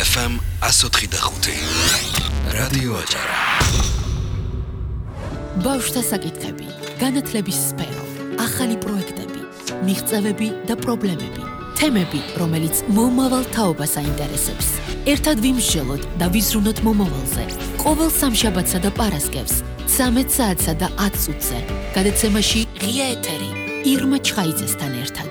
FM 104.5 რადიო აჭარა. ბავშვთა საკითხები, განათლების სფერო, ახალი პროექტები, მიღწევები და პრობლემები, თემები, რომელიც მომავალ თაობას აინტერესებს. ერთად ვიმსჯელოთ და ვიზრუნოთ მომავალზე. ყოველ სამშაბათსა და პარასკევს, 13 საათსა და 10 წუთზე, გადაცემაში ღია ეთერი, ირმა ჩხაიძესთან ერთად.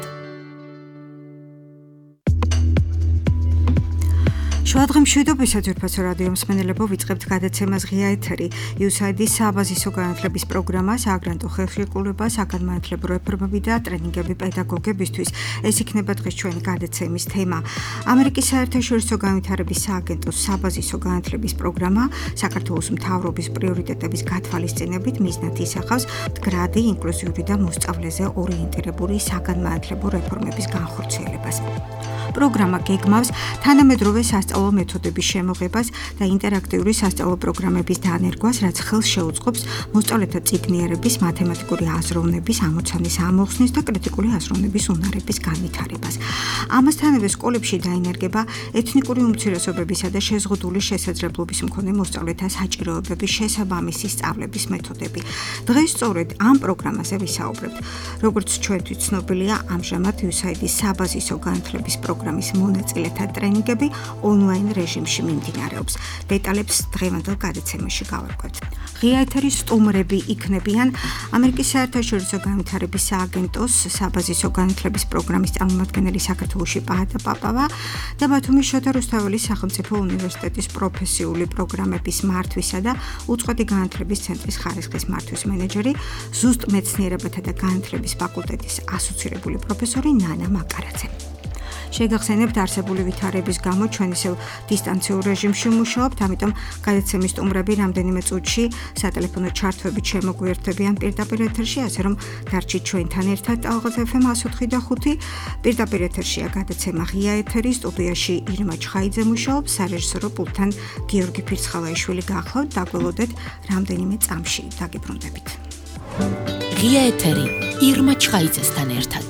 შუადღემ მშვიდობისას ძვირფასო რადიო მსმენელებო, ვიწყებთ გადაცემას ღია ეთერი. USAID-ის საბაზისო განათლების პროგრამა, საგრანტო ხელშეკრულება, საგანმანათლებლო რეფორმები და ტრენინგები პედაგოგებისთვის. ეს იქნება დღეს ჩვენი გადაცემის თემა. ამერიკის საერთაშორისო განვითარების სააგენტოს საბაზისო განათლების პროგრამა საქართველოს მთავრობის პრიორიტეტების გათვალისწინებით მიზნად ისახავს მდგრადი, ინკლუზიური და მოსწავლეზე ორიენტირებული საგანმანათლებლო რეფორმების განხორციელებას. პროგრამა გეგმავს თანამედროვე სასწავლო მეთოდების შემოღებას და ინტერაქტიული სასწავლო პროგრამების დანერგვას, რაც ხელს შეუწყობს მოსწავლეთა წიგნიერების, მათემატიკური აზროვნების, ამოცანის ამოხსნის და კრიტიკული აზროვნების უნარების განვითარებას. ამასთანავე სკოლებში დაინერგება ეთნიკური უმცირესობებისა და შეზღუდული შესაძლებლობის მქონე მოსწავლეთა საჭიროებების შესაბამისი სწავლების მეთოდები. დღეს სწორედ ამ პროგრამაზე ვისაუბრებთ. როგორც ჩვენთვის ცნობილია, ამჟამად USAID-ის საბაზისო განათლების პროგრამის მონაწილეთა ტრენინგები ონლაინ რეჟიმში მიმდინარეობს. დეტალებს დღევანდელ გადაცემაში გავარკვევთ. ღია ეთერის სტუმრები იქნებიან ამერიკის საერთაშორისო განვითარების სააგენტოს საბაზისო განათლების პროგრამის წარმომადგენელი საქართველოში პაატა პაპავა და ბათუმის შოთა რუსთაველის სახელმწიფო უნივერსიტეტის პროფესიული პროგრამების მართვისა და უწყვეტი განათლების ცენტრის ხარისხის მართვის მენეჯერი, ზუსტ მეცნიერებათა და განათლების ფაკულტეტის ასოცირებული პროფესორი ნანა მაკარაძე. შეგახსენებთ, არსებული ვითარების გამო ჩვენ ისევ დისტანციურ რეჟიმში ვმუშაობთ, ამიტომ გადაცემის სტუმრები რამდენიმე წუთში სატელეფონო ჩართვებით შემოგვიერთებიან პირდაპირ ეთერში, ასე რომ დარჩით ჩვენთან ერთად ტალღაზ FM 104.5. პირდაპირ ეთერშია გადაცემა ღია ეთერი, სტუდიაში ირმა ჩხაიძე მუშაობს, სარეჟისორო პულტთან გიორგი ფირცხალაიშვილი გახლავთ, დაგველოდეთ რამდენიმე წამში დაგიბრუნდებით. ღია ეთერი, ირმა ჩხაიძესთან ერთად.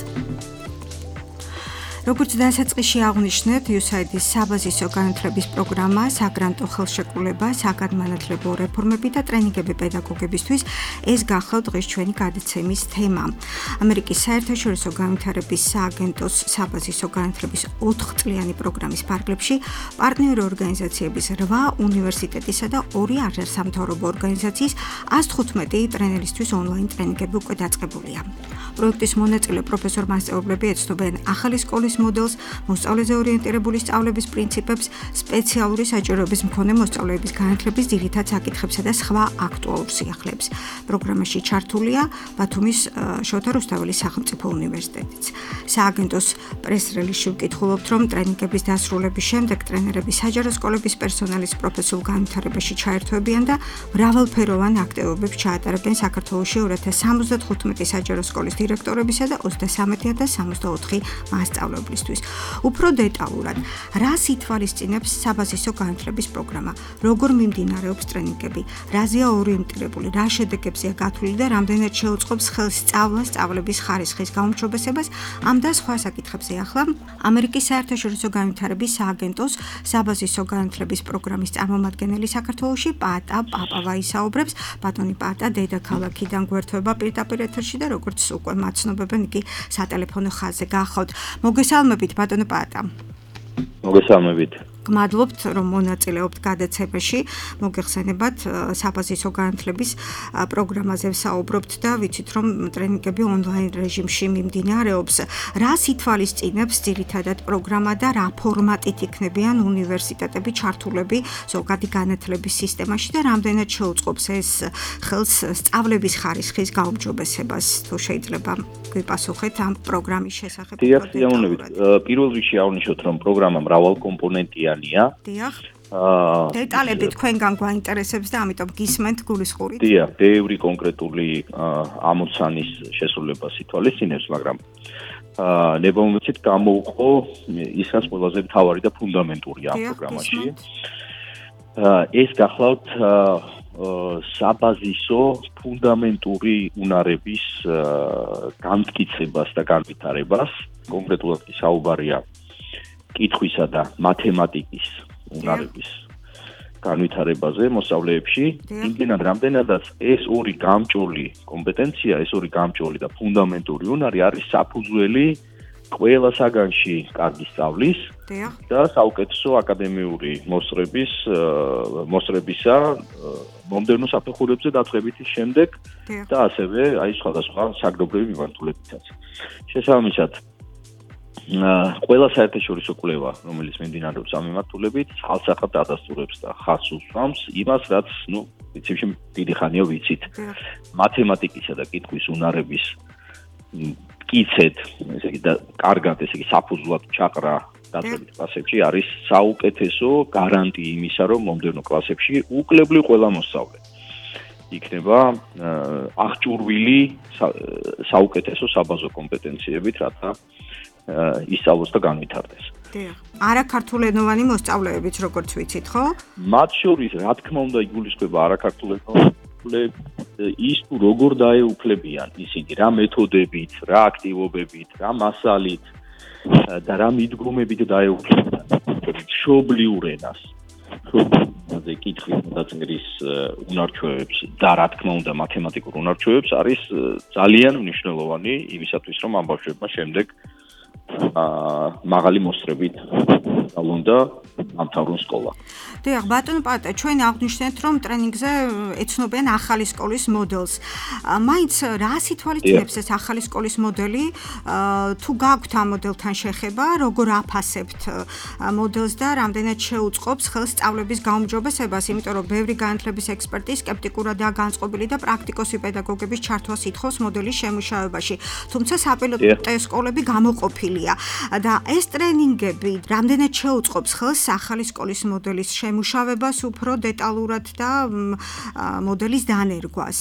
როგორც დასაწყისში აღვნიშნეთ, USAID-ის საბაზისო განათლების პროგრამა, საგრანტო ხელშეკრულება, საგანმანათლებლო რეფორმები და ტრენინგები პედაგოგებისთვის ეს გახლავთ დღეს ჩვენი გადაცემის თემა. ამერიკის საერთაშორისო განვითარების სააგენტოს საბაზისო განათლების 4-წლიანი პროგრამის ფარგლებში პარტნიორი ორგანიზაციების 8 უნივერსიტეტისა და 2 არასამთავრობო ორგანიზაციის 115 ტრენერისთვის ონლაინ ტრენინგები უკვე დაწყებულია. პროექტის მონაწილე პროფესორ-მასწავლებლები ეცნობიან ახალი სკოლის მოდელს, მოსწავლეზე ორიენტირებული სწავლების პრინციპებს, სპეციალური საჭიროების მქონე მოსწავლეების განათლების ძირითად საკითხებსა და სხვა აქტუალურ სიახლეებს. პროგრამაში ჩართულია ბათუმის შოთა რუსთაველის სახელმწიფო უნივერსიტეტიც. სააგენტოს პრეს-რელიზში ვკითხულობთ, რომ ტრენინგების დასრულების შემდეგ ტრენერები საჯარო სკოლების პერსონალის პროფესიულ განვითარებაში ჩაერთვებიან და მრავალფეროვან აქტივობებს ჩაატარებენ საქართველოში 2075 საჯარო სკოლის დირექტორებისა და 33064 მასწავლებლისთვის. უფრო დეტალურად, რას ითვალისწინებს საბაზისო განათლების პროგრამა, როგორ მიმდინარეობს ტრენინგები, რაზეა ორიენტირებული, რა შედეგებზეა გათვლილი და რამდენად შეუწყობს ხელს სწავლას, სწავლების ხარისხის გაუმჯობესებას, ამ და სხვა საკითხებზე ახლა ამერიკის საერთაშორისო განვითარების სააგენტოს საბაზისო განათლების პროგრამის წარმომადგენელი საქართველოში პაატა პაპავა ისაუბრებს. ბატონი პაატა დედაქალაქიდან გვერდება პირდაპირ ეთერში და როგორც უკვე მაცნობებენ, იგი სატელეფონო ხაზზე გახლავთ. მოგესალმებით, ბატონო პაატა. მოგესალმებით. გმადლობთ, რომ მონაწილეობთ გადაცემაში. მოგეხსენებათ, საბაზისო განათლების პროგრამაზე ვსაუბრობთ და ვიცით, რომ ტრენინგები ონლაინ რეჟიმში მიმდინარეობს. რას ითვალისწინებს ძირითადად პროგრამა და რა ფორმატით იქნებიან უნივერსიტეტები ჩართულები ზოგადი განათლების სისტემაში და რამდენად შეუწყობს ეს ხელს სწავლების ხარისხის გაუმჯობესებას? თუ შეიძლება გვიპასუხეთ ამ პროგრამის შესახებ. პირველ რიგში აღვნიშნოთ, რომ პროგრამა მრავალკომპონენტია. დიახ. დეტალები თქვენგან გვაინტერესებს და ამიტომ გისმენთ გულისხმობით. დიახ, ბევრი კონკრეტული ამოცანის შესრულებას ითვალისწინებს, მაგრამ ნებოვნებით გამოუყო ის რაც ყველაზე მთავარი და ფუნდამენტური ამ პროგრამაში. ეს გახლავთ საბაზისო ფუნდამენტური უნარების განმტკიცებას და განვითარებას, კონკრეტულად კი საუბარია კითხვისა და მათემატიკის უნარების განვითარებაზე მოსწავლეებში, იმდენად რამდენადაც ეს ორი გამჭოლი კომპეტენცია, ეს ორი გამჭოლი და ფუნდამენტური უნარი არის საფუძველი ყველა საგანში კარგი სწავლის და საუკეთესო აკადემიური მოსწრებისა მომდევნო საფეხურებზე დაწყებითის შემდეგ და ასევე სხვადასხვა საგდობრივი მიმართულებითაც. შესაბამისად, ყველა საერთაშორისო კვლევა, რომელიც მიმდინარეობს ამ მიმართულებით, ალსახად დადასტურებს და ხაზს უსვამს იმას, რაც, პრინციპში დიდი ხანია ვიცით. მათემატიკისა და კითხვის უნარების კიცეთ, ესე იგი და კარგად, ესე იგი საფუძვლად ჩაყრა დაწყებით კლასებში არის საუკეთესო გარანტია იმისა, რომ მომდევნო კლასებში უკლებლივ ყველა მოსწავლე იქნება აღჭურვილი საუკეთესო საბაზო კომპეტენციებით, რათა ისწავლოს და განვითარდეს. არაქართულენოვანი მოსწავლეებიც, როგორც ვიცით, ხო? მათ შორის, რა თქმა უნდა, იგულისხმება არაქართულენოვანი ის თუ როგორ დაეუფლებიან ისინი, რა მეთოდებით, რა აქტივობებით, რა მასალით და რა მიდგომებით დაეუფლებიან მშობლიურ ენას, მშობლიურ კითხვის დაწინგრის უნარჩვევებს და რა თქმა უნდა მათემატიკურ უნარჩვევებს არის ძალიან მნიშვნელოვანი იმისათვის, რომ ამ ბავშვებმა შემდეგ მაღალი მოსწრებით სწავლონ და ამთავრონ სკოლა. დიახ, ბატონო პატე, ჩვენ აღვნიშნეთ, რომ ტრენინგზე ეცნობიან ახალი სკოლის მოდელს. მაინც რას ითვალისწინებს ეს ახალი სკოლის მოდელი? თუ გაქვთ ამ მოდელთან შეხება, როგორ აფასებთ მოდელს და რამდენად შეუწყობს ხელს სწავლების გაუმჯობესებას, იმიტომ რომ ბევრი განათლების ექსპერტი სკეპტიკურადაა განწყობილი და პრაქტიკოსი პედაგოგების ჩართვას ითხოვს მოდელის შემუშავებაში. თუმცა საპილოტო სკოლები გამოყოფილია და ეს ტრენინგები რამდენად შეუწყობს ხელს ახალი სკოლის მოდელის შემუშავებას უფრო დეტალურად და მოდელის დანერგვას.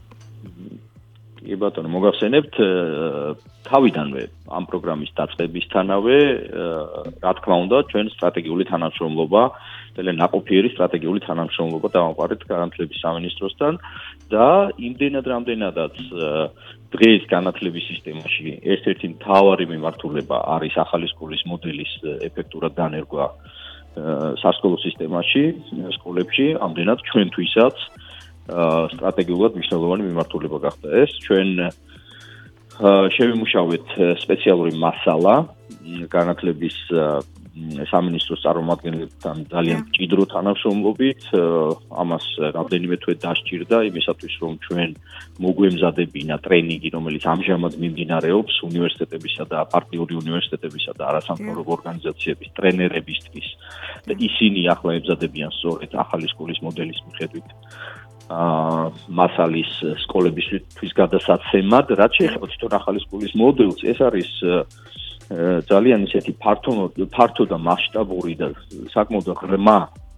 კი ბატონო, მოგახსენებთ თავიდანვე ამ პროგრამის დაწყებისთანავე, რა თქმა უნდა, ჩვენ სტრატეგიული თანამშრომლობა, ძალიან ნაყოფიერი სტრატეგიული თანამშრომლობა დავამყარეთ განათლების სამინისტროსთან და იმდენად რამდენადაც დღეს განათლების სისტემაში ერთ-ერთი მთავარი მიმართულება არის ახალი სკოლის მოდელის ეფექტურად დანერგვა სასკოლო სისტემაში, სკოლებში, ამდენად ჩვენთვისაც სტრატეგიულად მნიშვნელოვანი მიმართულება გახდა ეს. ჩვენ შევიმუშავეთ სპეციალური მასალა განათლების სამინისტროს წარმომადგენლებთან ძალიან მჭიდრო თანამშრომლობით, ამას რამდენიმე თვე დასჭირდა იმისათვის, რომ ჩვენ მოგვემზადებინა ტრენინგი, რომელიც ამჟამად მიმდინარეობს უნივერსიტეტებისა და პარტნიორი უნივერსიტეტებისა და არასამთავრობო ორგანიზაციების ტრენერებისთვის და ისინი ახლა ემზადებიან სწორედ ახალი სკოლის მოდელის მიხედვით მასალის სკოლებისთვის გადასაცემად, რაც შეეხება თვითონ ახალი სკოლის მოდელს, ეს არის ძალიან ისეთი ფართო და მასშტაბური და საკმაოდ ღრმა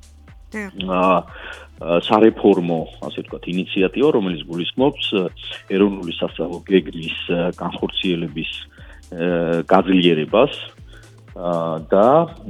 სარეფორმო, ასე ვთქვათ, ინიციატივა, რომელიც გულისხმობს ეროვნული სასწავლო გეგმის განხორციელების გაძლიერებას და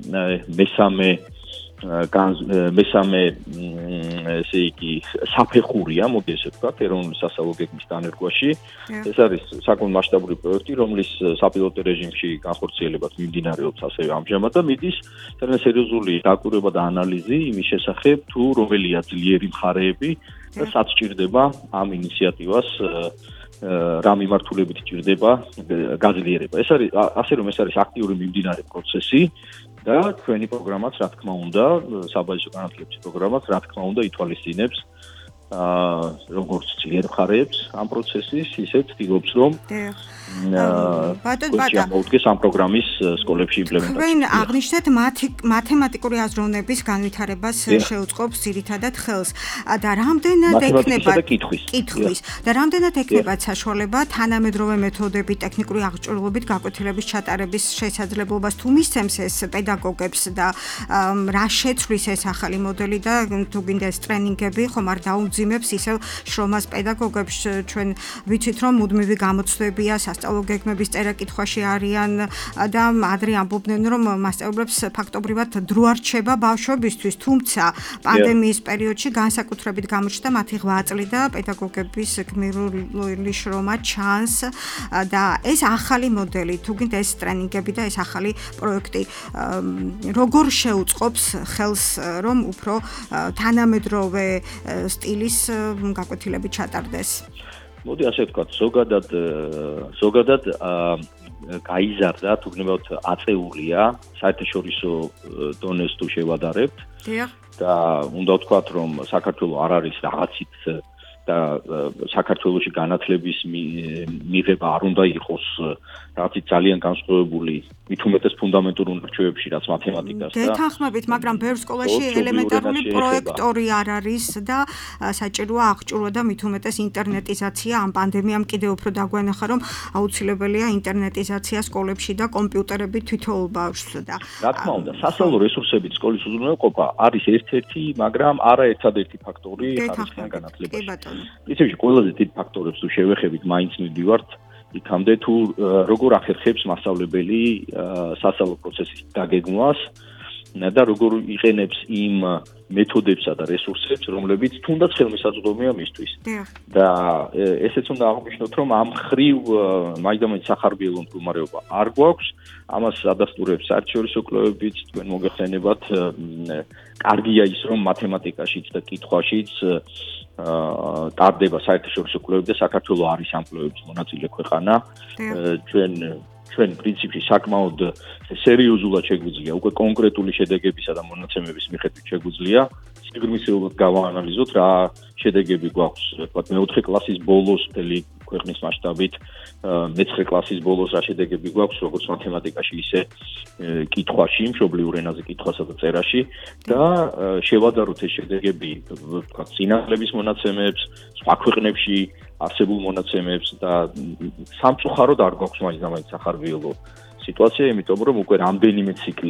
მესამე ესე იგი საფეხურია, მოდი ესე ვთქვათ, ეროვნული სასწავლო გეგმის დანერგვაში. ეს არის საკმაოდ მასშტაბური პროექტი, რომლის საპილოტო რეჟიმში განხორციელებაც მიმდინარეობს ასევე ამჟამად და მიდის ძალიან სერიოზული დაკვირვება და ანალიზი იმის შესახებ, თუ რომელია ძლიერი მხარეები და სად სჭირდება ამ ინიციატივას რა მიმართულებით სჭირდება გაძლიერება. ეს არის ასე რომ ეს არის აქტიური მიმდინარე პროცესი და ჩვენი პროგრამაც რა თქმა უნდა, საბაზო განათლების პროგრამაც რა თქმა უნდა ითვალისწინებს როგორც ძლიერ მხარეებს ამ პროცესის, ისე ცდილობს რომ მოუდგეს ამ პროგრამის სკოლებში იმპლემენტაცია. თქვენ აღნიშნეთ მათემატიკური აზროვნების განვითარებას შეუწყობს ძირითადად ხელს და რამდენად ექნება კითხვის და რამდენად ექნება საშუალება თანამედროვე მეთოდებით, ტექნიკური აღჭურვილობით გაკვეთილების ჩატარების შესაძლებლობას თუ მისცემს ეს პედაგოგებს და რა შეცვლის ეს ახალი მოდელი და თუ გინდა ეს ტრენინგები ხომ არ აუძიმებს ისევ შრომას პედაგოგებს. ჩვენ ვიცით, რომ მუდმივი გამოცდებია, სასწავლო გეგმების წერა-კითხვაში არიან და ადრე ამბობდნენ, რომ მასწავლებლებს ფაქტობრივად დრო არ რჩება ბავშვებისთვის, თუმცა პანდემიის პერიოდში განსაკუთრებით გამოჩნდა მათი 8 წლი და პედაგოგების გმირული შრომა ჩანს და ეს ახალი მოდელი, თუ გინდა ეს ტრენინგები და ეს ახალი პროექტი როგორ შეუწყობს ხელს, რომ უფრო თანამედროვე სტილის გაკვეთილები ჩატარდეს? მოდი ასე ვთქვათ, ზოგადად გაიზარდა, თუ გნებავთ აწეულია საერთაშორისო დონეს თუ შევადარებთ. და უნდა ვთქვათ, რომ საქართველოს არ არის რაღაცით და საქართველოში განათლების მიღება არ უნდა იყოს რაღაცით ძალიან განსხვავებული, მით უმეტეს ფუნდამენტურ უნარჩვევებში, რაც მათემატიკას და გეთანხმებით, მაგრამ ბევრ სკოლაში ელემენტარული პროექტორი არ არის და საჭიროა აღჭურვა და მით უმეტეს ინტერნეტიზაცია. ამ პანდემიამ კიდევ უფრო დაგვენახა, რომ აუცილებელია ინტერნეტიზაცია სკოლებში და კომპიუტერები თითოეულ ბავშვს და რა თქმა უნდა, სასწავლო რესურსებით სკოლის უზრუნველყოფა არის ერთ-ერთი, მაგრამ არა ერთადერთი ფაქტორი ხარისხიან განათლებაში. პრინციპში ყველაზე დიდ ფაქტორებს თუ შევეხებით, მაინც მივდივართ იქამდე თუ როგორ ახერხებს მასწავლებელი სასწავლო პროცესის დაგეგმვას და როგორ იყენებს იმ მეთოდებსა და რესურსებს, რომლებიც თუნდაც ხელმისაწვდომია მისთვის. და ესეც უნდა აღვნიშნოთ, რომ ამ ხრივ მაინც სახარბიელო მდგომარეობა არ გვაქვს. ამას ადასტურებს საერთაშორისო კვლევებიც, თქვენ მოგეხსენებათ, კარგია ის, რომ მათემატიკაშიც და კითხვაშიც ტარდება საერთაშორისო კვლევები და საქართველოს არის ამ კვლევების მონაწილე ქვეყანა. ჩვენ პრინციპში საკმაოდ სერიოზულად შეგვიძლია უკვე კონკრეტული შედეგებისა და მონაცემების მიხედვით შეგვიძლია სიგრძნისეულად გავაანალიზოთ რა შედეგები გვაქვს, თქვათ მეოთხე კლასის ბოლოს მთელი ქვეყნის მასშტაბით, მეცხრე კლასის ბოლოს რა შედეგები გვაქვს, როგორც მათემატიკაში, ისე კითხვაში, მშობლიურ ენაზე კითხვასა და წერაში და შევადაროთ ეს შედეგები, თქვათ წინასწრების მონაცემებს, სხვა ქვეყნებში არსებულ მონაცემებს და სამწუხაროდ არ გვაქვს მაინც სახარბიელო სიტუაცია, იმიტომ რომ უკვე რამდენიმე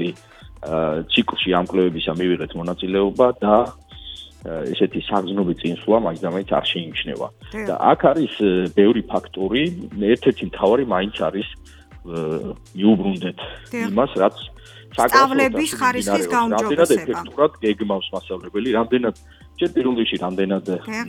ციკლში ამ კვლევებისა მივიღეთ მონაწილეობა და ესეთი საგრძნობი წინსვლა მაინც არ შეიმჩნევა. და აქ არის ბევრი ფაქტორი, ერთ-ერთი მთავარი მაინც არის მიუბრუნდეთ იმას, რაც სწავლების ხარისხის გაუმჯობესება. რამდენად ეფექტურად გეგმავს მასწავლებელი, რამდენად ჯერ პირველ რიგში რამდენად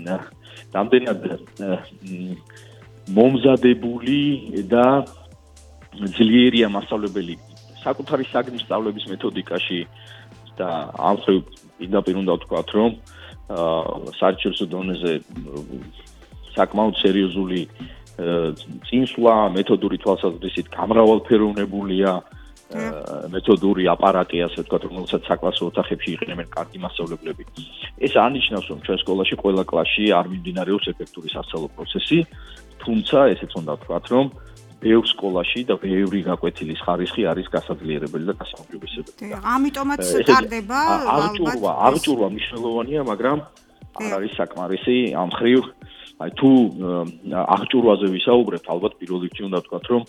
მომზადებული და ძლიერია მასწავლებელი საკუთარი საგნის სწავლების მეთოდიკაში და ამ ხრივ პირდაპირ უნდა ვთქვათ, რომ საერთაშორისო დონეზე საკმაოდ სერიოზული წინსვლა, მეთოდური თვალსაზრისით გამრავალფეროვნებულია მეთოდური აპარატი, ასე ვთქვათ, რომელსაც საკლასო ოთახებში იყენებენ კარგი მასწავლებლები. ეს არნიშნავს, რომ ჩვენ სკოლაში ყველა კლასში არ მიმდინარეობს ეფექტური სასწავლო პროცესი, თუმცა ესეც უნდა ვთქვათ, რომ ბევრ სკოლაში და ბევრი გაკვეთილის ხარისხი არის გასაძლიერებელი და გასაუმჯობესებელი. ამიტომაც ტარდება აღჭურვა მნიშვნელოვანია, მაგრამ არ არის საკმარისი ამ ხრივ. აი თუ აღჭურვაზე ვისაუბრებთ, ალბათ პირველ რიგში უნდა ვთქვათ, რომ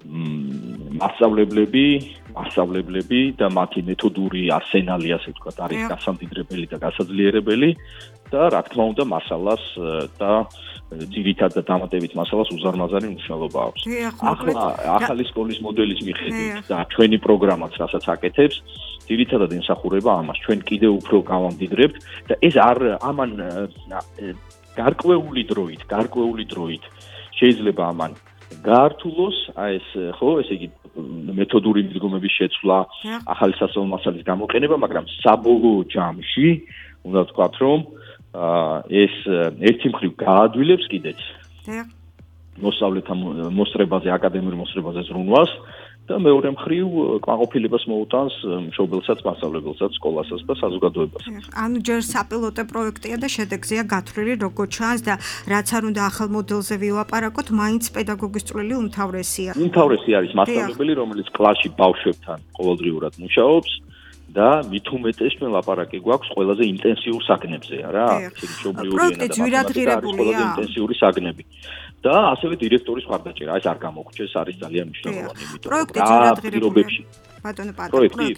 მასწავლებლები და მათი მეთოდური არსენალი, ასე ვთქვათ, არის გასამდიდრებელი და გასაძლიერებელი და რა თქმა უნდა მასალას და ძირითად და დამატებით მასალას უზარმაზარი მნიშვნელობა აქვს. ახალი სკოლის მოდელის მიხედვით და ჩვენი პროგრამაც რასაც აკეთებს, ძირითადად ემსახურება ამას. ჩვენ კიდევ უფრო გავამდიდრებთ და ეს ამან გარკვეული დროით შეიძლება ამან გაართულოს ეს ესე იგი მეთოდური მიდგომების შეცვლა, ახალი სასწავლო მასალის გამოყენება, მაგრამ საბოლოო ჯამში უნდა ვთქვათ, რომ ეს ერთი მხრივ გაადვილებს კიდეც მოსწავლეთა მოსწრებაზე, აკადემიურ მოსწრებაზე ზრუნვას და მეორე მხრივ კმაყოფილებას მოუტანს მშობელსაც, მასწავლებელსაც, სკოლასაც და საზოგადოებას. ანუ ჯერ საპილოტო პროექტია და შედეგზეა გათვლილი, როგორ ჩანს და რაც არ უნდა ახალ მოდელზე ვილაპარაკოთ, მაინც პედაგოგის წვლილი უმთავრესია. უმთავრესი არის მასწავლებელი, რომელიც კლასში ბავშვებთან ყოველდღიურად მუშაობს და მით უმეტეს ჩვენ ლაპარაკი გვაქვს ყველაზე ინტენსიურ საგნებზეა რა. პროექტი ძვირადღირებულია. ინტენსიური საგნები. და ასევე დირექტორის მხარდაჭერა, ეს არ გამოგვჭეს, არის ძალიან მნიშვნელოვანი, იმიტომ რომ ბატონო პატა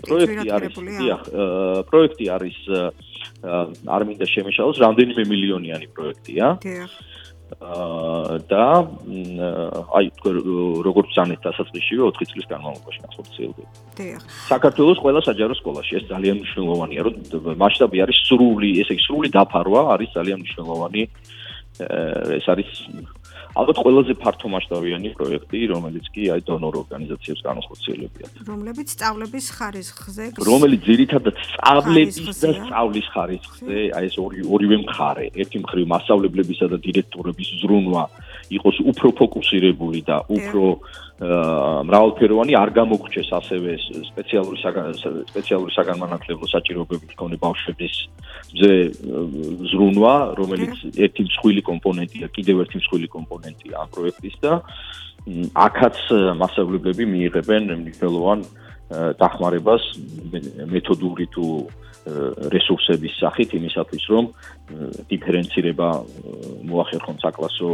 პროექტი არის არ მინდა შემეშალოს რამდენიმე მილიონიანი პროექტია და აი როგორც ზანეთ დასაწყისშივე 4 წლის განმავლობაში განხორციელდება. საქართველოს ყველა საჯარო სკოლაში ეს ძალიან მნიშვნელოვანია, რომ მასშტაბი არის სრული დაფარვა არის ძალიან მნიშვნელოვანი. ეს არის ალბათ ყველაზე ფართო მასშტაბიანი პროექტი, რომელიც კი აი დონორ ორგანიზაციებს განხორციელებიათ. რომლებიც სწავლების ხარისხზე, რომელიც ძირითადად სწავლების და სწავლის ხარისხზე, აი ეს ორივე მხარე, ერთი მხრივ მასწავლებლებისა და დირექტორების ზრუნვა იყოს უფრო ფოკუსირებული და უფრო მრავალფეროვანი, არ გამოგრჩეს ასევე სპეციალური საგანმანათლებლო საჭიროებებით მქონე ბავშვების ზრუნვა, რომელიც ერთი მსხვილი კომპონენტია, კიდევ ერთი მსხვილი კომპონენტია ამ პროექტის და აქაც მასწავლებლები მიიღებენ მნიშვნელოვან დახმარებას მეთოდური თუ რესურსების სახით იმისათვის, რომ დიფერენცირება მოახერხონ საკლასო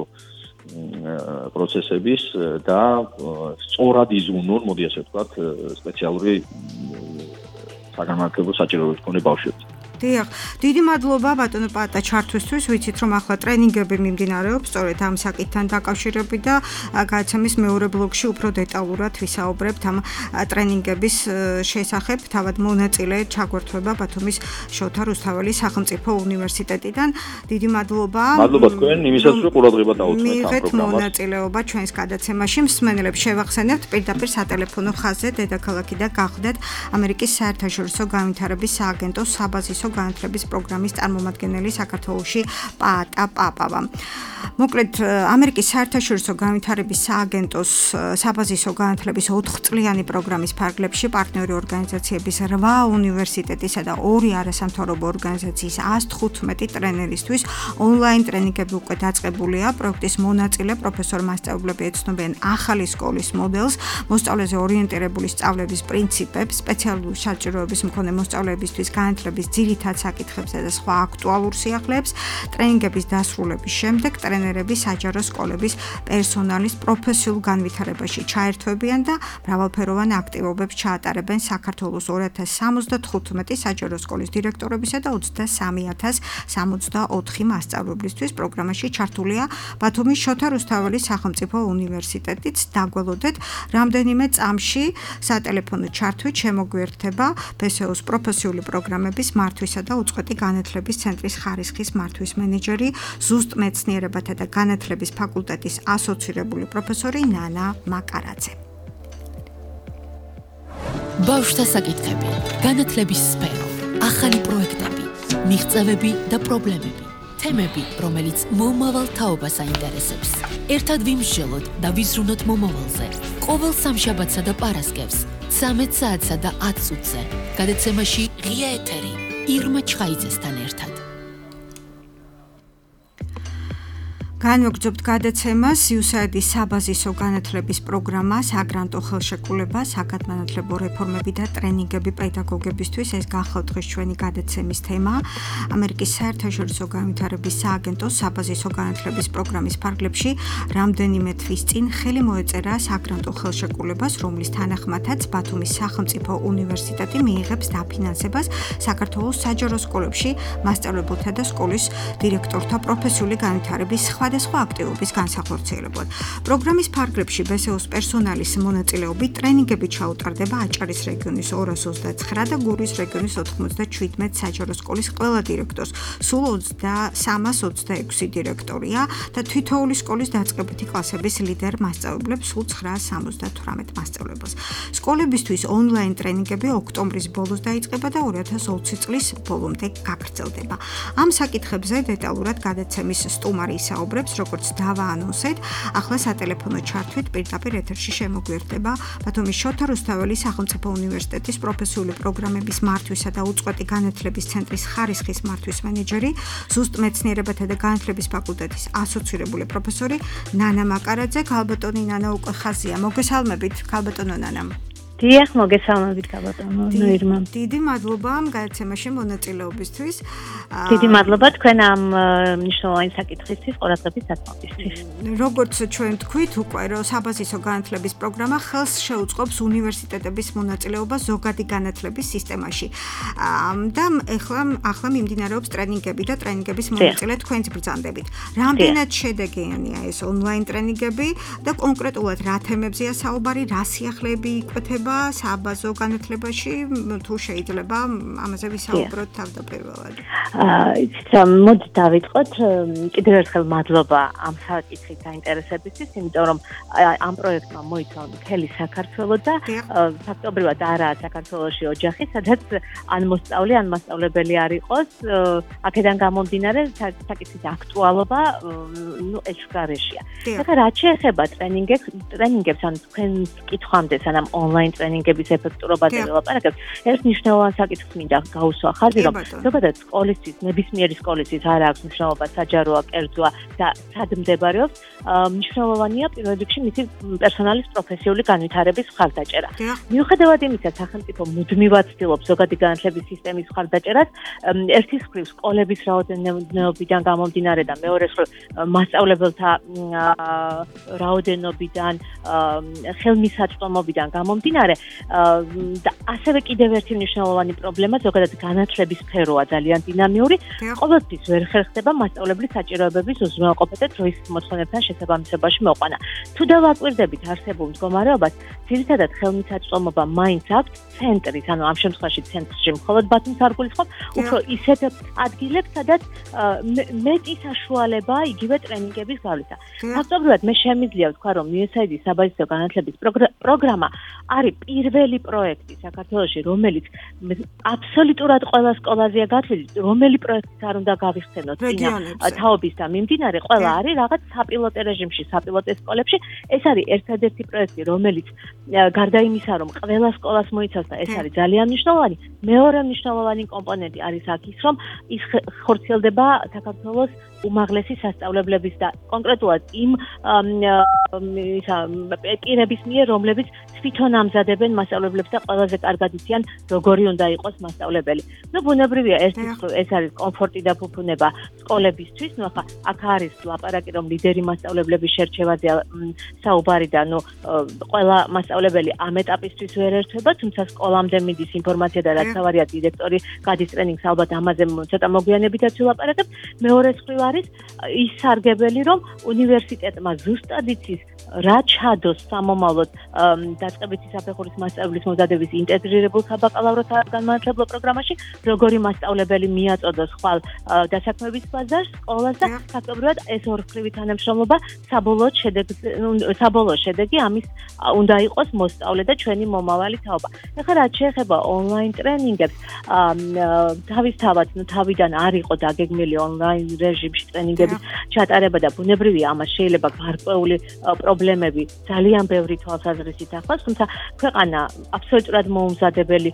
პროცესების და სწორად იზრუნონ, მოდი ასე ვთქვათ, სპეციალური საგანმანათლებლო საჭიროებებით მქონე ბავშვებს. დიახ, დიდი მადლობა ბატონო პატა ჩართვისთვის. ვიცით რომ ახლა ტრენინგები მიმდინარეობს სწორედ ამ საკითხთან დაკავშირებით და გადაცემის მეორე ბლოკში უფრო დეტალურად ვისაუბრებთ ამ ტრენინგების შესახებ. თავად მონაწილე ჩაგვერთვება ბათუმის შოთა რუსთაველის სახელმწიფო უნივერსიტეტიდან. დიდი მადლობა. მადლობა თქვენ იმისაც რომ ყურადღება დაუთმეთ ამ მიიღეთ პროგრამას. მონაწილეობა ჩვენს გადაცემაში. მსმენელებს შევახსენებთ პირდაპირ სატელეფონო ხაზზე დედაქალაქიდან გახდეთ ამერიკის საერთაშორისო განვითარების სააგენტოს საბაზისო განათლების პროგრამის წარმომადგენელი საქართველოში პაატა პაპავა. მოკლედ ამერიკის საერთაშორისო განვითარების სააგენტოს საბაზისო განათლების 4 წლიანი პროგრამის ფარგლებში პარტნიორი ორგანიზაციების 8 უნივერსიტეტისა და 2 არასამთავრობო ორგანიზაციის 115 ტრენერისთვის ონლაინ ტრენინგები უკვე დაწყებულია. პროექტის მონაწილე პროფესორ-მასწავლებლები ეცნობიან ახალი სკოლის მოდელს, მოსწავლეზე ორიენტირებული სწავლების პრინციპებს, სპეციალური საჭიროების მქონე მოსწავლეებისთვის განათლების ძირითად საკითხებსა და სხვა აქტუალურ სიახლეებს. ტრენინგების დასრულების შემდეგ ტრენერები საჯარო სკოლების პერსონალის პროფესიულ განვითარებაში ჩაერთვებიან და მრავალფეროვან აქტივობებს ჩაატარებენ საქართველოს 2075 საჯარო სკოლის დირექტორებისა და 23064 მასწავლებლისთვის. პროგრამაში ჩართულია ბათუმის შოთა რუსთაველის სახელმწიფო უნივერსიტეტიც. დაგველოდეთ, რამდენიმე წამში სატელეფონო ჩართვით შემოგვიერთდება ბესეოს პროფესიული პროგრამების მართვისა და უწყვეტი განათლების ცენტრის ხარისხის მართვის მენეჯერი, ზუსტ მეცნიერებათა და განათლების ფაკულტეტის ასოცირებული პროფესორი ნანა მაკარაძე. ბავშვთა საკითხები, განათლების სფერო, ახალი პროექტები, მიღწევები და პრობლემები, თემები, რომელიც მომავალ თაობას აინტერესებს. ერთად ვიმსჯელოთ და ვიზრუნოთ მომავალზე. ყოველ სამშაბათსა და პარასკევს 13 საათსა და 10 წუთზე. გადაცემაში ღია ეთერი ირმა ჩხაიძესთან ერთად. განვაგრძობთ გადაცემას USAID-ის საბაზისო განათლების პროგრამა, საგრანტო ხელშეკრულება, საგანმანათლებლო რეფორმები და ტრენინგები პედაგოგებისთვის. ეს გახლავთ დღეს ჩვენი გადაცემის თემა. ამერიკის საერთაშორისო განვითარების სააგენტოს საბაზისო განათლების პროგრამის ფარგლებში რამდენიმე თვის წინ ხელი მოეწერა საგრანტო ხელშეკრულებას, რომლის თანახმადაც ბათუმის სახელმწიფო უნივერსიტეტი მიიღებს დაფინანსებას საქართველოს საჯარო სკოლებში მასწავლებელთა და სკოლის დირექტორთა პროფესიული განვითარების სხვადასხვა აქტივობის განსახორციელებლად. პროგრამის ფარგლებში ბესეოს პერსონალის მონაწილეობით ტრენინგები ჩაუტარდება აჭარის რეგიონის 229 და გურიის რეგიონის 97 საჯარო სკოლის ყველა დირექტორს. სულ 326 დირექტორია და თითოეული სკოლის დაწყებითი კლასების ლიდერ მასწავლებლებს სულ 978 მასწავლებლს. სკოლებისთვის ონლაინ ტრენინგები ოქტომბრის ბოლოს დაიწყება და 2020 წლის ბოლომდე გაგრძელდება. ამ საკითხებზე დეტალურად გადაცემის სტუმარი ისაუბრებს, როგორც დავაანონსეთ, ახლა სატელეფონო ჩართვით პირდაპირ ეთერში შემოგვიერთდება ბათუმის შოთა რუსთაველის სახელმწიფო უნივერსიტეტის პროფესიული პროგრამების მართვისა და უწყვეტი განათლების ცენტრის ხარისხის მართვის მენეჯერი, ზუსტ მეცნიერებათა და განათლების ფაკულტეტის ასოცირებული პროფესორი ნანა მაკარაძე. ქალბატონი ნანა უკვე ხაზია. მოგესალმებით, ქალბატონო ნანა. დიახ, მოგესალმებით გაბატონო ნოირმა. დიდი მადლობა ამ გადაცემაში მონაწილეობისთვის. დიდი მადლობა თქვენ ამ მნიშვნელოვანი საკითხისთვის ყურადღების დათმობისთვის. როგორც ჩვენ თქვით უკვე, რომ საბაზისო განათლების პროგრამა ხელს შეუწყობს უნივერსიტეტების მონაწილეობას ზოგადი განათლების სისტემაში. და ახლა მიმდინარეობს ტრენინგები და ტრენინგების მონაწილე თქვენც ბრძანდებით. რამდენად შედეგიანია ეს ონლაინ ტრენინგები და კონკრეტულად რა თემებზეა საუბარი, რა სიახლეები იკვეთება საბაზო განათლებაში, თუ შეიძლება ამაზე ვისაუბროთ თავდაპირველად. მოდით დავიწყოთ. კიდევ ერთხელ მადლობა ამ საკითხით დაინტერესებისთვის, იმიტომ რომ ამ პროექტმა მოიცვა მთელი საქართველო და ფაქტობრივად არაა საქართველოში ოჯახი, სადაც ან მოსწავლე, ან მასწავლებელი არ იყოს. აქედან გამომდინარე საკითხის აქტუალობა ეშკარეშია. ეხლა რაც შეეხება ტრენინგებს, ან თქვენს კითხვამდე, სანამ ონლაინ ტრენინგების ეფექტურობაზე ველაპარაკებთ, ერთ მნიშვნელოვან საკითხს მინდა გაუსვა ხაზი, რომ ზოგადად სკოლისთვის, ნებისმიერი სკოლისთვის არ აქვს მნიშვნელობა საჯაროა, კერძოა და სად მდებარეობს. მნიშვნელოვანია პირველ რიგში მისი პერსონალის პროფესიული განვითარების მხარდაჭერა. მიუხედავად იმისა, სახელმწიფო მუდმივად ცდილობს ზოგადი განათლების სისტემის მხარდაჭერას, ერთის მხრივ სკოლების რაოდენობიდან გამომდინარე და მეორეს მხრივ მასწავლებელთა რაოდენობიდან, ხელმისაწვდომობიდან გამომდინარე და ასევე კიდევ ერთი მნიშვნელოვანი პრობლემა ზოგადად განათლების სფეროა ძალიან დინამიური. ყოველთვის ვერ ხერხდება მასწავლებლის საჭიროებების უზრუნველყოფა და დროის მოთხოვნებთან შესაბამისობაში მოყვანა. თუ დავაკვირდებით არსებულ მდგომარეობას, ძირითადად ხელმისაწვდომობა მაინც აქვს ცენტრის, ანუ ამ შემთხვევაში ცენტრში მხოლოდ ბათუმს არ გულისხმობ, უფრო ისეთ ადგილებს, სადაც მეტი საშუალებაა იგივე ტრენინგების გავლისა. ფაქტობრივად მე შემიძლია ვთქვა, რომ USAID-ის საბაზისო განათლების პროგრამა არის პირველი პროექტი საქართველოში, რომელიც აბსოლუტურად ყველა სკოლაზეა გათვლილი, რომელი პროექტიც არ უნდა გავიხსენოთ წინა თაობის და მიმდინარე, ყველა არის რაღაც საპილოტე რეჟიმში, საპილოტე სკოლებში. ეს არის ერთადერთი პროექტი, რომელიც გარდა იმისა, რომ ყველა სკოლას მოიცავს და ეს არის ძალიან მნიშვნელოვანი, მეორე მნიშვნელოვანი კომპონენტი არის აქ ის, რომ ის ხორციელდება საქართველოს უმაღლესი სასწავლებლების და კონკრეტულად იმ პირების მიერ, რომლებიც თვითონ ამზადებენ მასწავლებლებს და ყველაზე კარგად იციან, როგორი უნდა იყოს მასწავლებელი. ბუნებრივია, ეს არის კომფორტი და ფუფუნება სკოლებისთვის. ახლა აქ არის ლაპარაკი, რომ ლიდერი მასწავლებლების შერჩევაზე საუბარი და ყველა მასწავლებელი ამ ეტაპისთვის ვერ ერთვება, თუმცა სკოლამდე მიდის ინფორმაცია და რაც ავარია დირექტორი გადის ტრენინგს, ალბათ ამაზე ცოტა მოგვიანებითაც ვილაპარაკებთ. მეორე მხრივ არის ის სარგებელი, რომ უნივერსიტეტმა ზუსტად იცის რა ჩადოს სამომავლოდ დაწყებითი საფეხურის მასწავლებლის მომზადების ინტეგრირებულ საბაკალავრო განმანათლებლო პროგრამაში, როგორი მასწავლებელი მიაწოდოს ხვალ დასაქმების ბაზარს სკოლას და ფაქტობრივად ეს ორმხრივი თანამშრომლობა საბოლოო შედეგი ამის უნდა იყოს მოსწავლე და ჩვენი მომავალი თაობა. ეხლა რაც შეეხება ონლაინ ტრენინგებს, თავისთავად თავიდან არ იყო დაგეგმილი ონლაინ რეჟიმში ტრენინგების ჩატარება და ბუნებრივია, ამას შეიძლება გარკვეული პრობლემები ძალიან ბევრი თვალსაზრისით ახლავს, თუმცა ქვეყანა აბსოლუტურად მოუმზადებელი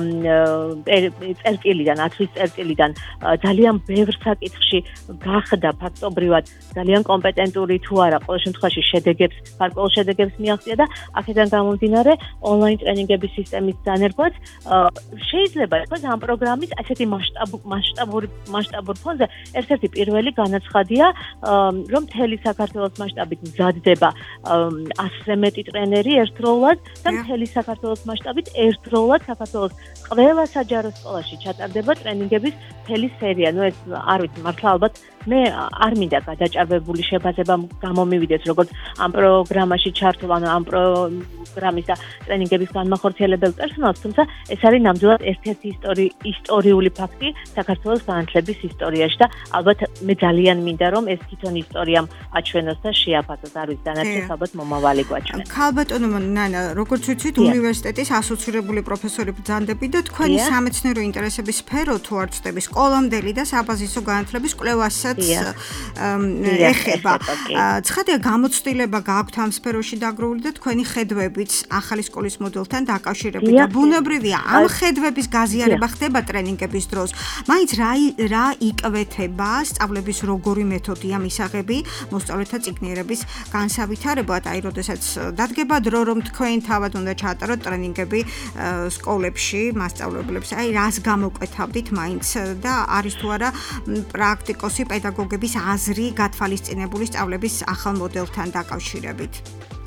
წერტილიდან, ათვლის წერტილიდან ძალიან ბევრ საკითხში გახდა ფაქტობრივად ძალიან კომპეტენტური თუ არა, ყოველ შემთხვევაში გარკვეულ შედეგებს მიაღწია და აქედან გამომდინარე ონლაინ ტრენინგების სისტემის დანერგვაც შეიძლება იყოს ამ პროგრამის ასეთი მასშტაბურ ფონზე ერთ-ერთი პირველი განაცხადია, რომ მთელი საქართველოს მასშტაბით მზადდება 100-ზე მეტი ტრენერი ერთდროულად და მთელი საქართველოს მასშტაბით ერთდროულად საქართველოს ყველა საჯარო სკოლაში ჩატარდება ტრენინგების მთელი სერია. ეს არ ვიცი, მართლა ალბათ მე არ მინდა გადაჭარბებული შეფასება გამომივიდეს, როგორც ამ პროგრამაში ჩართულ, ამ პროგრამის და ტრენინგების განმახორციელებელ პერსონალს, თუმცა ეს არის ნამდვილად ერთ-ერთი ისტორიული ფაქტი საქართველოს განათლების ისტორიაში და ალბათ მე ძალიან მინდა, რომ ეს თვითონ ისტორიამ აჩვენოს და შეაფასოს, არ ვიცი, დანარჩენს ალბათ მომავალი გვაჩვენოს. ქალბატონო ნანა, როგორც ვიცით, უნივერსიტეტის ასოცირებული პროფესორი ბრძანდები და თქვენი სამეცნიერო ინტერესების სფერო თუ არ ვწდები, სკოლამდელი და საბაზისო განათლების კვლევასაც ეხება. ცხადია, გამოცდილება გაქვთ ამ სფეროში დაგროვული და თქვენი ხედვებიც ახალი სკოლის მოდელთან დაკავშირებით და ბუნებრივია, ამ ხედვების გაზიარება ხდება ტრენინგების დროს. მაინც რა იკვეთება სწავლების როგორი მეთოდია მისაღები მოსწავლეთა წიგნიერების განსავითარებლად, აი როდესაც დადგება დრო, რომ თქვენ თავად უნდა ჩაატაროთ ტრენინგები სკოლებში მასწავლებლებს, აი რას გამოკვეთავდით მაინც და არის თუ არა პრაქტიკოსი პედაგოგების აზრი გათვალისწინებული სწავლების ახალ მოდელთან დაკავშირებით?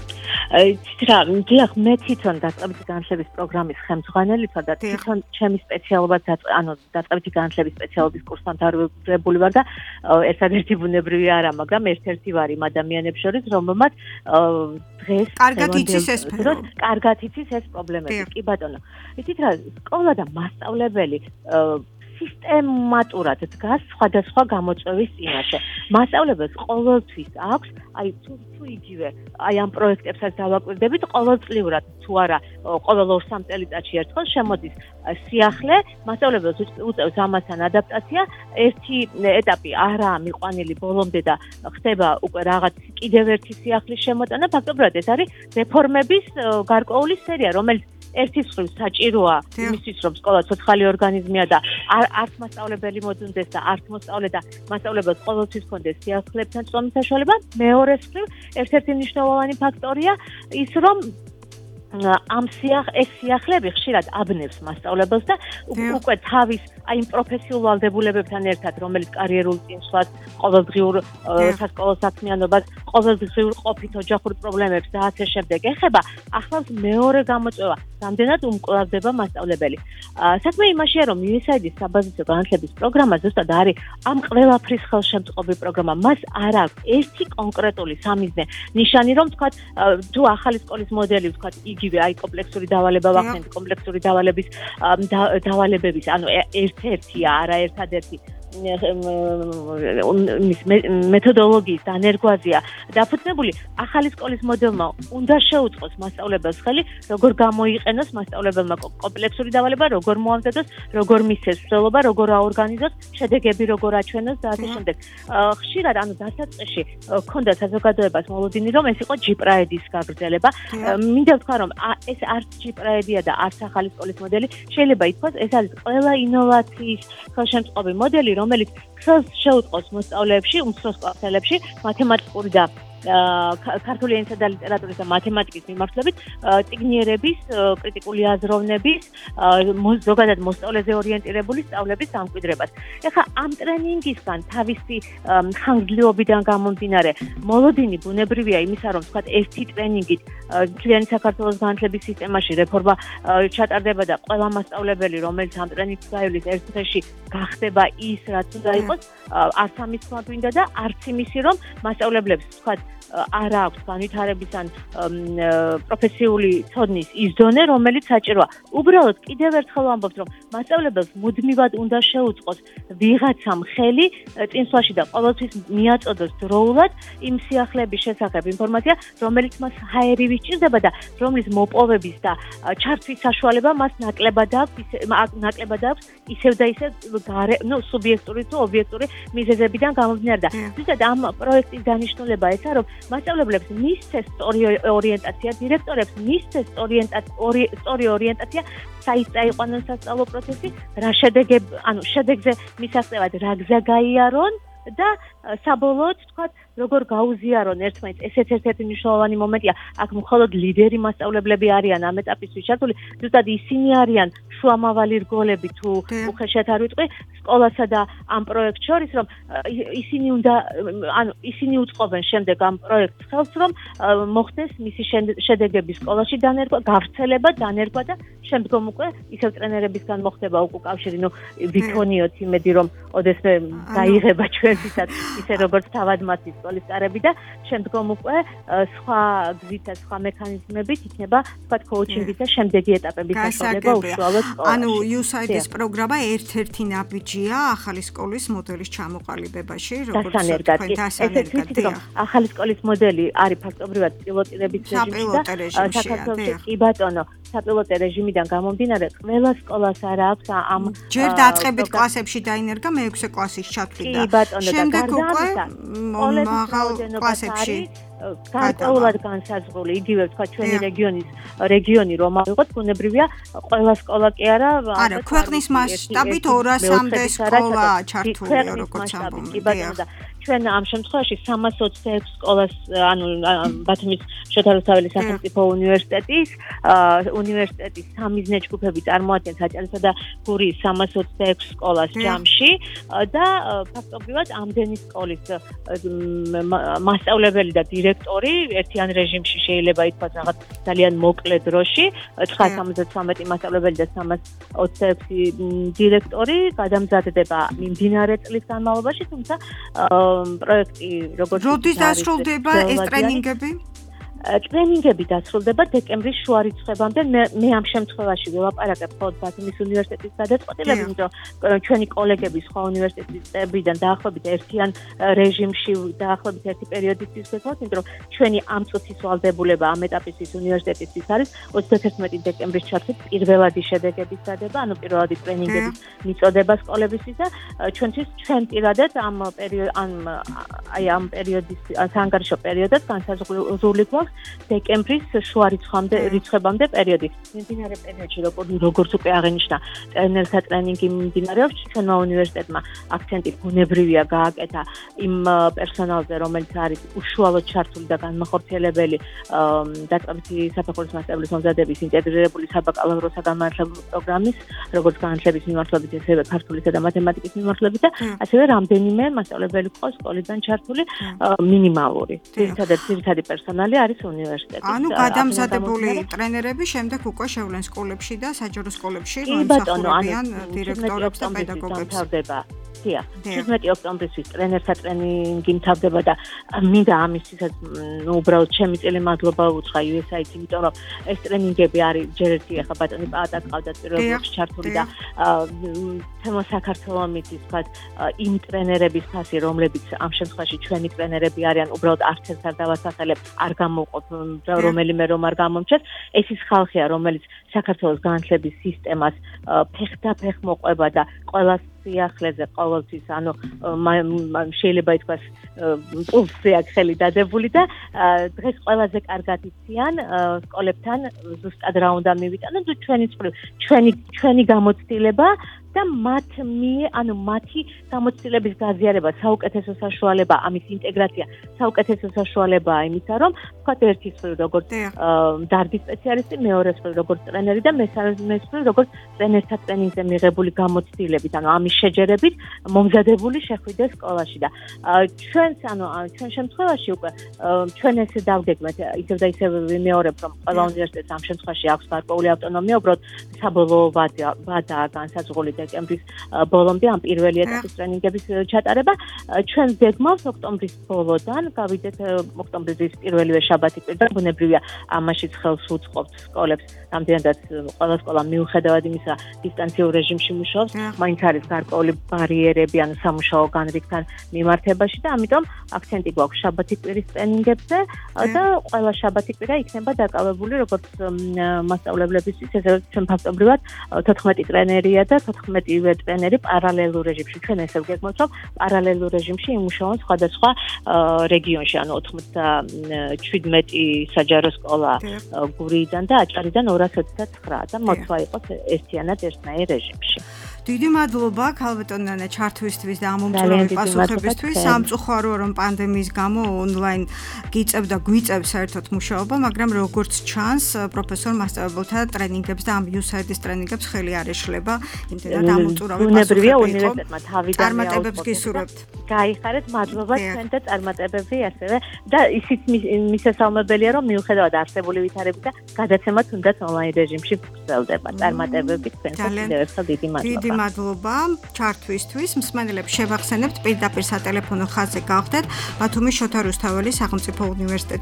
დიახ, მე თვითონ დაწყებითი განათლების პროგრამის ხელმძღვანელი ვარ და თვითონ ჩემი სპეციალობა დაწყებითი განათლების სპეციალობის კურსთან დარღვევებული ვარ და ერთადერთი ბუნებრივი არა, მაგრამ ერთ-ერთი ვარ იმ ადამიანებს შორის, რომელმაც დღეს კარგად იცის ეს სფერო. კარგად იცის ეს პრობლემები. კი ბატონო. იცით რა, სკოლა და მასწავლებელი სისტემატურად დგას სხვადასხვა გამოწვევის წინაშე. მასწავლებელს ყოველთვის აქვს, აი თუ იგივე, აი ამ პროექტებსაც დავაკვირდებით, ყოველწლიურად თუ არა, ყოველ 2-3 წელიწადში ერთხელ შემოდის სიახლე, მასწავლებელს უწევს ამასთან ადაპტაცია, ერთი ეტაპი არაა მიყვანილი ბოლომდე და ხდება უკვე რაღაც კიდევ ერთი სიახლის შემოტანა, ფაქტობრივად ეს არის რეფორმების გარკვეული სერია, რომელიც ერთის მხრივ საჭიროა იმისთვის, რომ სკოლა ცოცხალი ორგანიზმია და არც მასწავლებელი მოძუნდეს და არც მოსწავლე და მასწავლებელს ყოველთვის ჰქონდეს სიახლეებთან წვდომის საშუალება. მეორეს მხრივ ერთ-ერთი მნიშვნელოვანი ფაქტორია ის, რომ ეს სიახლეები ხშირად აბნევს მასწავლებელს და უკვე თავის აი პროფესიულ ვალდებულებებთან ერთად, რომელიც კარიერულ წინსვლას, ყოველდღიურ სასკოლო საქმიანობას, ყოველდღიურ ყოფით ოჯახურ პრობლემებს და ასე შემდეგ ეხება, ახლავს მეორე გამოწვევა, რამდენად უმკლავდება მასწავლებელი. საქმე იმაშია, რომ USAID-ის საბაზისო განათლების პროგრამა ზუსტად არის ამ ყველაფრის ხელშემწყობი პროგრამა. მას არ აქვს ერთი კონკრეტული სამიზნე ნიშანი, რომ თქვათ, თუ ახალი სკოლის მოდელი თქვათ იგივე აი კომპლექსური დავალება ვახდენთ, კომპლექსური დავალების დავალებების, ანუ ერთ-ერთია, არა ერთადერთი მეთოდოლოგიის დანერგვაზია დაფუძნებული. ახალი სკოლის მოდელმა უნდა შეუწყოს მასწავლებელს ხელი, როგორ გამოიყენოს მასწავლებელმა კომპლექსური დავალება, როგორ მოამზადოს, როგორ მისცეს მსვლელობა, როგორ აორგანიზოს, შედეგები როგორ აჩვენოს და ასე შემდეგ. ხშირად ანუ დასაწყისში ჰქონდა საზოგადოებას მოლოდინი, რომ ეს იყო ჯიპრაედის გაგრძელება. მინდა ვთქვა, რომ ეს არც ჯიპრაედია და არც ახალი სკოლის მოდელი, შეიძლება ითქვას, ეს არის ყველა ინოვაციის ხელშემწყობი მოდელი, რომელიც ხელს შეუწყოს მოსწავლეებში, უმცროს კლასელებში მათემატიკური და ქართული ენისა და ლიტერატურის და მათემატიკის მიმართულებით წიგნიერების, კრიტიკული აზროვნების, ზოგადად მოსწავლეზე ორიენტირებული სწავლების დამკვიდრებას. ეხლა ამ ტრენინგისგან თავისი ხანგრძლივობიდან გამომდინარე, მოლოდინი ბუნებრივია იმისა, რომ თქვათ ერთი ტრენინგით მთლიანი საქართველოს განათლების სისტემაში რეფორმა ჩატარდება და ყველა მასწავლებელი, რომელიც ამ ტრენინგს გაივლის ერთ დღეში, გახდება ის, რაც უნდა იყოს, არც ამის თქმა გვინდა და არც იმისი, რომ მასწავლებლებს თქვათ არ აქვს განვითარების ან პროფესიული ცოდნის ის დონე, რომელიც საჭიროა. უბრალოდ კიდევ ერთხელ ვამბობთ, რომ მასწავლებელს მუდმივად უნდა შეუწყოს ვიღაცამ ხელი წინსვლაში და ყოველთვის მიაწოდოს დროულად იმ სიახლეების შესახებ ინფორმაცია, რომელიც მას ჰაერივი სჭირდება და რომლის მოპოვების და ჩართვის საშუალება მას ნაკლებად აქვს ისევ და ისევ სუბიექტური თუ ობიექტური მიზეზებიდან გამომდინარე და ზუსტად ამ პროექტის დანიშნულება ესაა, რომ მასწავლებლებს მისცეს სწორი ორიენტაცია, დირექტორებს მისცეს სწორი ორიენტაცია, საით წაიყვანონ სასწავლო პროცესი, რა შედეგზე მისაღწევად რა გზა გაიარონ და საბოლოოდ თქვათ, როგორ გაუზიარონ ერთმანეთს. ესეც ერთ-ერთი მნიშვნელოვანი მომენტია. აქ მხოლოდ ლიდერი მასწავლებლები არიან ამ ეტაპისთვის ჩართული, ზუსტად ისინი არიან შუამავალი რგოლები თუ უხეშად არ ვიტყვი სკოლასა და ამ პროექტს შორის, რომ ისინი უწყობენ შემდეგ ამ პროექტს ხელს, რომ მოხდეს მისი შედეგების სკოლაში დანერგვა, გავრცელება, დანერგვა და შემდგომ უკვე ისევ ტრენერებისგან მოხდება უკავშირი, ვითონიოთ იმედი, რომ ოდესმე გაიღება ჩვენთვისაც ისე როგორც თავადმაცი სკოლის კარები და შემდგომ უკვე სხვა გზით და სხვა მექანიზმებით იქნება თქვა კოუჩინგის და შემდეგი ეტაპების დასრულება უშუალოდ სკოლაში. ანუ USAID-ის პროგრამა ერთ-ერთი ნაბიჯია ახალი სკოლის მოდელის ჩამოყალიბებაში, როგორც თქვენ დასანერგად. ახალი სკოლის მოდელი არის ფაქტობრივად პილოტირების რეჟიმში და საქართველოში კი ბატონო, საპილოტო რეჟიმიდან გამომდინარე ყველა სკოლას არ აქვს ამ ჯერ დაწყებით კლასებში დაინერგა მე-6 კლასის ჩათვლიდა. შემდეგ უკვე მაღალ კლასებში გარკვეულად განსაზღვრული იგივე თქვა ჩვენი რეგიონი რომ ავიღოთ ბუნებრივია ყველა სკოლა კი არა ქვეყნის მასშტაბით 200-მდე სკოლა ჩართულია როგორც ამბობენ ჩვენ ამ შემთხვევაში 326 სკოლას ანუ ბათუმის შოთა რუსთაველის სახელმწიფო უნივერსიტეტის სამიზნე ჯგუფები წარმოადგენს აჭარისა და გურიის 326 სკოლას ჯამში და ფაქტობრივად ამდენი სკოლის მასწავლებელი და დირექტორი ერთიან რეჟიმში შეიძლება ითქვას რაღაც ძალიან მოკლე დროში 973 მასწავლებელი და 326 დირექტორი გადამზადდება მიმდინარე წლის განმავლობაში თუმცა პროექტი როგორც როდის დასრულდება ეს ტრენინგები? ტრენინგები დასრულდება დეკემბრის შუა რიცხვებამდე. მე ამ შემთხვევაში ველაპარაკებ მხოლოდ ბათუმის უნივერსიტეტის გადაწყვეტილებით, იმიტომ ჩვენი კოლეგები სხვა უნივერსიტეტებიდან დაახლოებით ერთიან რეჟიმში დაახლოებით ერთი პერიოდისთვის გქონდათ, იმიტომ რომ ჩვენი ამ წუთის ვალდებულება ამ ეტაპისთვის უნივერსიტეტისთვის არის 31 დეკემბრის ჩათვლით პირველადი შედეგების დადება, ანუ პირველადი ტრენინგების მიწოდება სკოლებისთვის და ჩვენ პირადად ამ პერიოდის საანგარიშო პერიოდად განსაზღვრული გვაქვს დეკემბრის შუა რიცხვებამდე პერიოდი. მიმდინარე პერიოდში როგორც უკვე აღინიშნა, ტრენერთა ტრენინგი მიმდინარეობს, ჩვენმა უნივერსიტეტმა აქცენტი ბუნებრივია გააკეთა იმ პერსონალზე, რომელიც არის უშუალოდ ჩართული და განმახორციელებელი დაწყებითი საფეხურის მასწავლებლის მომზადების ინტეგრირებული საბაკალავრო საგანმანათლებლო პროგრამის, როგორც განათლების მიმართულებით, ასევე ქართულისა და მათემატიკის მიმართულებით და ასევე რამდენიმე მასწავლებელი ყავს სკოლიდან ჩართული მინიმალური. ძირითადი პერსონალი არის უნივერსიტეტის. ანუ გადამზადებული ტრენერები შემდეგ უკვე შევლენ სკოლებში და საჯარო სკოლებში, რომსახურებიან დირექტორებს და პედაგოგებს. 17 ოქტომბრისთვის ტრენერთა ტრენინგი მთავრდება და მინდა ამისთვისაც უბრალოდ ჩემი წელი მადლობა უთხრა USAID-ს, იმიტომ რომ ეს ტრენინგები არის ჯერ ერთი ახლა ბატონი პაატა ყავდათ პირველ რიგში ჩართული და თემო საქართველოს მითის ვთქვათ იმ ტრენერების ფასი, რომლებიც ამ შემთხვევაში ჩვენი ტრენერები არიან, უბრალოდ არც ერთ არ დავასახელებ, არ გამოვყოფ რომელიმე რომ არ გამომჩეს. ეს ის ხალხია, რომელიც საქართველოს განათლების სისტემას ფეხ მოყვება და ყველას სიახლეზე ყოველთვის ანუ შეიძლება ითქვას პულსზე აქვს ხელი დადებული და დღეს ყველაზე კარგად იციან სკოლებთან ზუსტად რა უნდა მივიტანონ ჩვენი გამოცდილება და მათი გამოცდილების გაზიარება საუკეთესო საშუალება ამის ინტეგრაცია საუკეთესო საშუალებაა იმისა რომ ვთქვათ ერთის მხრივ როგორც დარგის სპეციალისტი მეორე მხრივ როგორც ტრენერი და მესამე მხრივ როგორც ტრენერთა ტრენინგზე მიღებული გამოცდილებით ანუ ამის შეჯერებით მომზადებული შეხვიდე სკოლაში და ჩვენ შემთხვევაში უკვე ჩვენ ესე დავგეგმეთ ისევ და ისევ ვიმეორებ რომ ყველა უნივერსიტეტს ამ შემთხვევაში აქვს გარკვეული ავტონომია უბრალოდ საბოლოო ვადაა განსაზღვრული დეკემბრის ბოლომდე ამ პირველი ეტაპის ტრენინგების ჩატარება ჩვენ გეგმავს ოქტომბრის ბოლოდან გავიდეთ ოქტომბრის პირველივე შაბათი პირდაპირ ბუნებრივია ამაშიც ხელს უწყობთ სკოლებს რამდენადაც ყველა სკოლა მიუხედავად იმისა დისტანციურ რეჟიმში მუშაობს მაინც არის გარკვეული ბარიერები ან სამუშაო განრიგთან მიმართებაში და ამიტომ აქცენტი გვაქვს შაბათი კვირის ტრენინგებზე და ყველა შაბათი კვირა იქნება დაკავებული როგორც მასწავლებლებისთვის ესე ჩვენ ფაქტობრივად 14 ტრენერია და 14-ვე ტრენერი პარალელურ რეჟიმში ჩვენ ესე ვგეგმავთ რომ პარალელურ რეჟიმში იმუშაონ სხვადასხვა რეგიონში ანუ 97 საჯარო სკოლა გურიიდან და აჭარიდან 229 და მოთვა იყოს ერთიანად ერთნაირ რეჟიმში დიდი მადლობა ქალბატონ ნანა ჩართვისთვის და ამომწურავი პასუხებისთვის. სამწუხარო რომ პანდემიის გამო ონლაინ გიწევ და გვიწევ საერთოდ მუშაობა, მაგრამ როგორც ჩანს, პროფესორ მასწავლებელთა ტრენინგებს და ამ USAID-ის ტრენინგებს ხელი არ ეშლება. იმდენად ამომწურავი პასუხები უნივერსიტეტმა თავიდან წარმატებებს გისურვებთ. გაიხარეთ, მადლობა თქვენ და წარმატებები ასევე და ისიც მისასალმებელია რომ მიუხედავად არსებული ვითარებისა და გადაცემა თუნდაც ონლაინ რეჟიმში გრძელდება. წარმატებები თქვენსაც კიდევ ერთხელ დიდი მადლობა. მადლობა ჩართვისთვის. მსმენელებს შევახსენებთ პირდაპირ სატელეფონო ხაზზე გავხდეთ ბათუმის შოთა რუსთაველის სახელმწიფო უნივერსიტეტის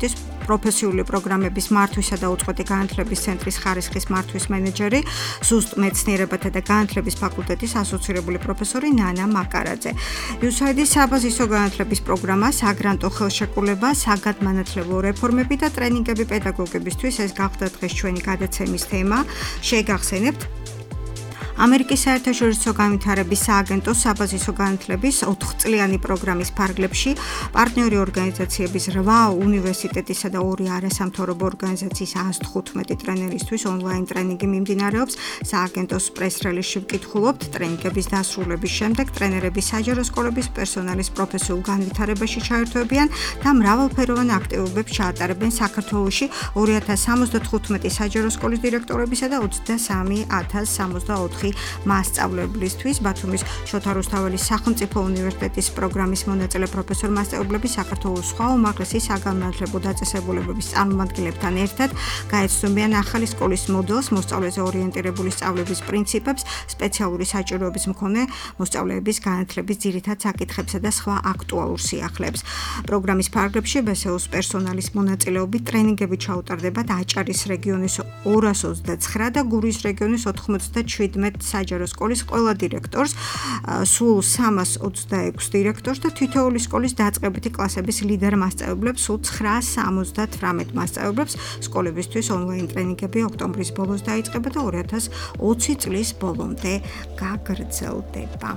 პროფესიული პროგრამების მართვისა და უწყვეტი განათლების ცენტრის ხარისხის მართვის მენეჯერი, ზუსტ მეცნიერებათა და განათლების ფაკულტეტის ასოცირებული პროფესორი ნანა მაკარაძე. USAID-ის საბაზისო განათლების პროგრამა, საგრანტო ხელშეკრულება, საგანმანათლებლო რეფორმები და ტრენინგები პედაგოგებისთვის ეს გახდა დღეს ჩვენი გადაცემის თემა. შეგახსენებთ ამერიკის საერთაშორისო განვითარების სააგენტოს საბაზისო განათლების 4-წლიანი პროგრამის ფარგლებში პარტნიორი ორგანიზაციების 8 უნივერსიტეტისა და 2 არასამთავრობო ორგანიზაციის 115 ტრენერისთვის ონლაინ ტრენინგი მიმდინარეობს. სააგენტოს პრეს-რელიზში ვკითხულობთ, ტრენინგების დასრულების შემდეგ ტრენერები საჯარო სკოლების პერსონალის პროფესიულ განვითარებაში ჩაერთვებიან და მრავალფეროვან აქტივობებს ჩაატარებენ საქართველოში 2075 საჯარო სკოლის დირექტორებისა და 23,064 მასწავლებლისთვის. ბათუმის შოთა რუსთაველის სახელმწიფო უნივერსიტეტის პროგრამის მონაწილე პროფესორ-მასწავლებლები საქართველოს სხვა უმაღლესი საგანმანათლებლო დაწესებულებების წარმომადგენლებთან ერთად გაეცნობიან ახალი სკოლის მოდელს, მოსწავლეზე ორიენტირებული სწავლების პრინციპებს, სპეციალური საჭიროების მქონე მოსწავლეების განათლების ძირითად საკითხებსა და სხვა აქტუალურ სიახლეებს. პროგრამის ფარგლებში ბესეუს პერსონალის მონაწილეობით ტრენინგები ჩაუტარდება აჭარის რეგიონის 229 და გურიის რეგიონის 97 საჯარო სკოლის ყველა დირექტორს, სულ 326 დირექტორს და თითოეული სკოლის დაწყებითი კლასების ლიდერ მასწავლებლებს, სულ 978 მასწავლებლებს. სკოლებისთვის ონლაინ ტრენინგები ოქტომბრის ბოლოს დაიწყება და 2020 წლის ბოლომდე გაგრძელდება.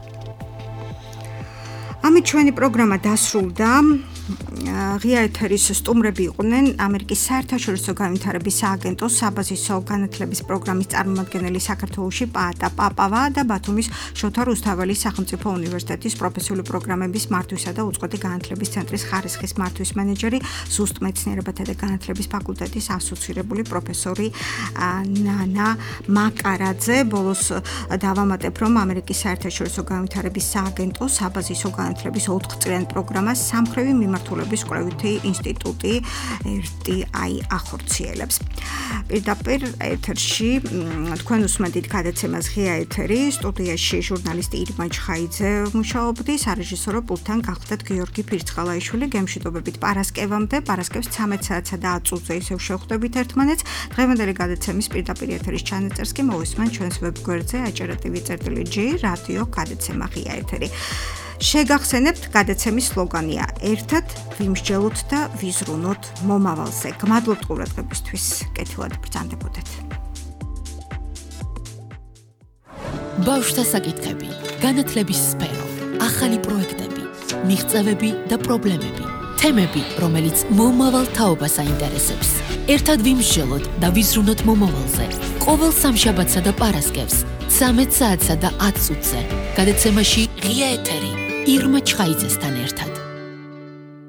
ამით ჩვენი პროგრამა დასრულდა. ღია ეთერის სტუმრები იყვნენ ამერიკის საერთაშორისო განვითარების სააგენტოს საბაზისო განათლების პროგრამის წარმომადგენელი საქართველოში პაატა პაპავა და ბათუმის შოთა რუსთაველის სახელმწიფო უნივერსიტეტის პროფესიული პროგრამების მართვისა და უწყვეტი განათლების ცენტრის ხარისხის მართვის მენეჯერი, ზუსტ მეცნიერებათა და განათლების ფაკულტეტის ასოცირებული პროფესორი ნანა მაკარაძე. ბოლოს დავამატებ, რომ ამერიკის საერთაშორისო განვითარების სააგენტოს საბაზისო განათლების 4-წლიანი პროგრამას სამხრევი მიმართულების კვლევითი ინსტიტუტი RTI ახორციელებს. პირდაპირ ეთერში თქვენ უსმენთ გადაცემას ღია ეთერი, სტუდიაში ჟურნალისტი ირმა ჩხაიძე მუშაობდი, სარეჟისორო პულტთან გახლდათ გიორგი ფირცხალაიშვილი. გემშვიდობებით პარასკევამდე, პარასკევს 13 საათსა და 10 წუთზე ისევ შევხვდებით ერთმანეთს. დღევანდელი გადაცემის პირდაპირ ეთერის ჩანაწერს კი მოვისმენთ ჩვენს ვებგვერდზე acara.tv.g რადიო გადაცემა ღია ეთერი. შეგახსენებთ, გადაცემის სლოგანია ერთად ვიმსჯელოთ და ვიზრუნოთ მომავალზე. გმადლობთ ყურადღებისთვის. კეთილად ბრძანდებოდეთ. ბავშვთა საკითხები, განათლების სფერო, ახალი პროექტები, მიღწევები და პრობლემები, თემები, რომელიც მომავალ თაობას აინტერესებს. ერთად ვიმსჯელოთ და ვიზრუნოთ მომავალზე. ყოველ სამშაბათსა და პარასკევს 13 საათსა და 10 წუთზე. გადაცემაში ღია ეთერი ირმა ჩხაიძესთან ერთად.